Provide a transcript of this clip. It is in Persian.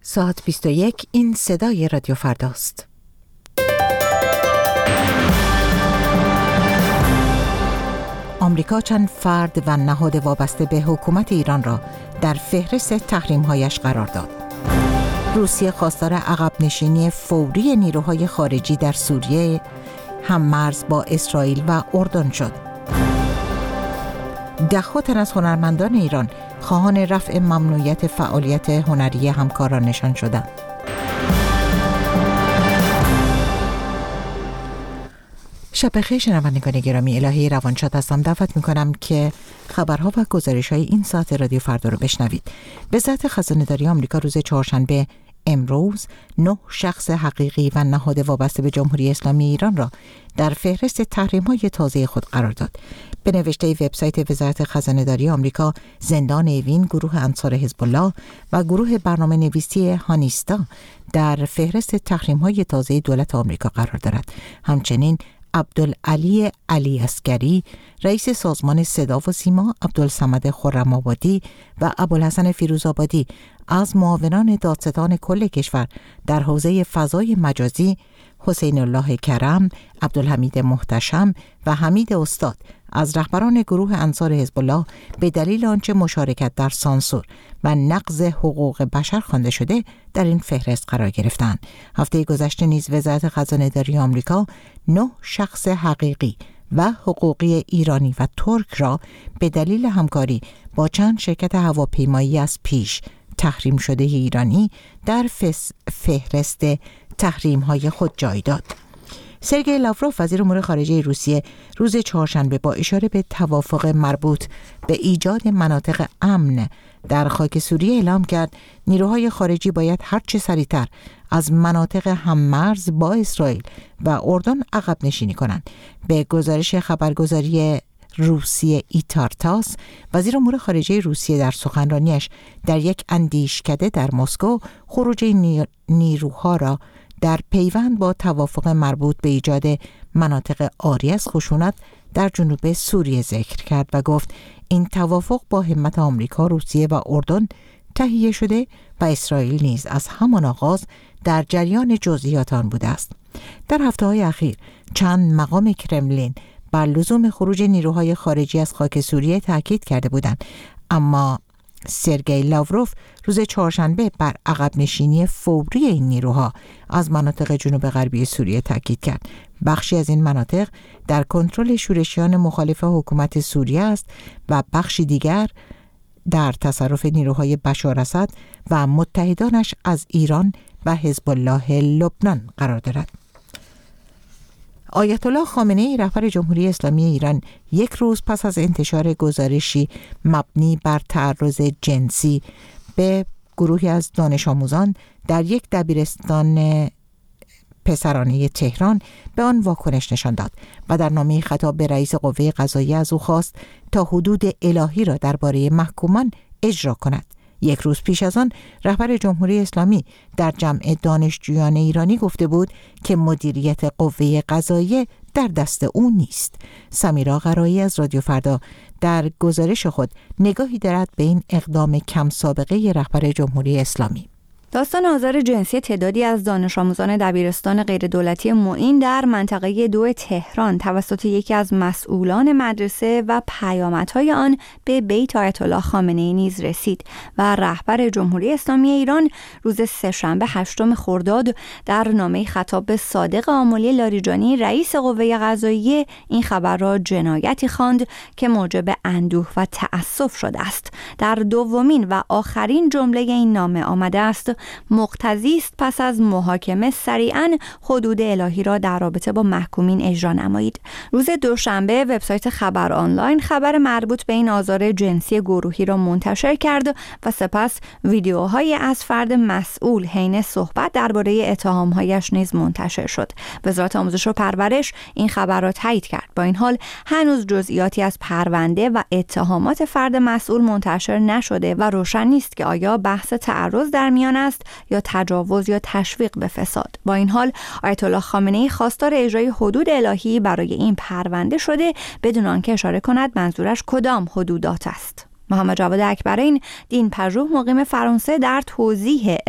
ساعت 21 این صدای رادیو فرداست. آمریکا چند فرد و نهاد وابسته به حکومت ایران را در فهرست تحریم‌هایش قرار داد. روسیه خواستار عقب نشینی فوری نیروهای خارجی در سوریه هم مرز با اسرائیل و اردن شد. ده‌ها تن از هنرمندان ایران خواهان رفع ممنوعیت فعالیت هنری همکارانشان شدند. شب بخیر شنوندگان گرامی، الهی روانشاد هستم. دعوت میکنم که خبرها و گزارش‌های این ساعت رادیو فردا رو بشنوید. وزارت خزانه‌داری آمریکا روز چهارشنبه امروز 9 شخص حقیقی و نهاد وابسته به جمهوری اسلامی ایران را در فهرست تحریم‌های تازه خود قرار داد. به نوشته وبسایت وزارت خزانه‌داری آمریکا، زندان اوین، گروه انصار حزب الله و گروه برنامه‌نویسی هانیستا در فهرست تحریم‌های تازه دولت آمریکا قرار دارد. همچنین عبدالعلی علی عسکری، رئیس سازمان صدا و سیما، عبدالصمد خرم‌آبادی و ابوالحسن فیروزآبادی از معاونان دادستان کل کشور در حوزه فضای مجازی، حسین الله کرم، عبدالحمید محتشم و حمید استاد از رهبران گروه انصار حزب الله به دلیل آنچه مشارکت در سانسور و نقض حقوق بشر خوانده شده در این فهرست قرار گرفتند. هفته گذشته نیز وزارت خزانه‌داری آمریکا 9 شخص حقیقی و حقوقی ایرانی و ترک را به دلیل همکاری با چند شرکت هواپیمایی از پیش تحریم شده ایرانی در فهرست تحریم‌های خود جای داد. سرگئی لاوروف، وزیر امور خارجه روسیه، روز چهارشنبه با اشاره به توافق مربوط به ایجاد مناطق امن در خاک سوریه اعلام کرد نیروهای خارجی باید هرچه سریعتر از مناطق هممرز با اسرائیل و اردن عقب نشینی کنند. به گزارش خبرگزاری روسیه ایتارتاس، وزیر امور خارجه روسیه در سخنرانیش در یک اندیشکده در مسکو خروج نیروها را در پیوند با توافق مربوط به ایجاد مناطق عاری از خشونت در جنوب سوریه ذکر کرد و گفت این توافق با همت آمریکا، روسیه و اردن تهیه شده و اسرائیل نیز از همان آغاز در جریان جزئیات آن بوده است. در هفته‌های اخیر چند مقام کرملین بر لزوم خروج نیروهای خارجی از خاک سوریه تاکید کرده بودند، اما سرگئی لاوروف روز چهارشنبه بر عقب نشینی فوری این نیروها از مناطق جنوب غربی سوریه تاکید کرد. بخشی از این مناطق در کنترل شورشیان مخالف حکومت سوریه است و بخشی دیگر در تصرف نیروهای بشار اسد و متحدانش از ایران و حزب الله لبنان قرار دارد. آیت الله خامنه‌ای، رهبر جمهوری اسلامی ایران، یک روز پس از انتشار گزارشی مبنی بر تعرض جنسی به گروهی از دانش آموزان در یک دبیرستان پسرانه تهران به آن واکنش نشان داد و در نامه خطاب به رئیس قوه قضاییه از او خواست تا حدود الهی را درباره محکومان اجرا کند. یک روز پیش از آن رهبر جمهوری اسلامی در جمع دانشجویان ایرانی گفته بود که مدیریت قوه قضاییه در دست او نیست. سمیرا قرایی از رادیو فردا در گزارش خود نگاهی دارد به این اقدام کم سابقه رهبر جمهوری اسلامی. داستان آزار جنسی تعدادی از دانش آموزان دبیرستان غیردولتی معین در منطقه 2 تهران توسط یکی از مسئولان مدرسه و پیامدهای آن به بیت آیت الله خامنه‌ای نیز رسید و رهبر جمهوری اسلامی ایران روز سه‌شنبه 8 خرداد در نامه خطاب به صادق آملی لاریجانی، رئیس قوه قضاییه، این خبر را جنایتی خواند که موجب اندوه و تأسف شده است. در دومین و آخرین جمله این نامه آمده است: مقتضی است پس از محاکمه سریعاً حدود الهی را در رابطه با محکومین اجرا نمایید. روز دوشنبه وبسایت خبر آنلاین خبر مربوط به این آزار جنسی گروهی را منتشر کرد و سپس ویدیوهایی از فرد مسئول حین صحبت درباره اتهام‌هایش نیز منتشر شد. وزارت آموزش و پرورش این خبر را تایید کرد. با این حال هنوز جزئیاتی از پرونده و اتهامات فرد مسئول منتشر نشده و روشن نیست که آیا بحث تعرض در میان است یا تجاوز یا تشویق به فساد. با این حال آیت الله خامنه‌ای خواستار اجرای حدود الهی برای این پرونده شده بدون آنکه اشاره کند منظورش کدام حدودات است. محمد جواد اکبرین، دین پژوه، مقیم فرانسه، در توضیح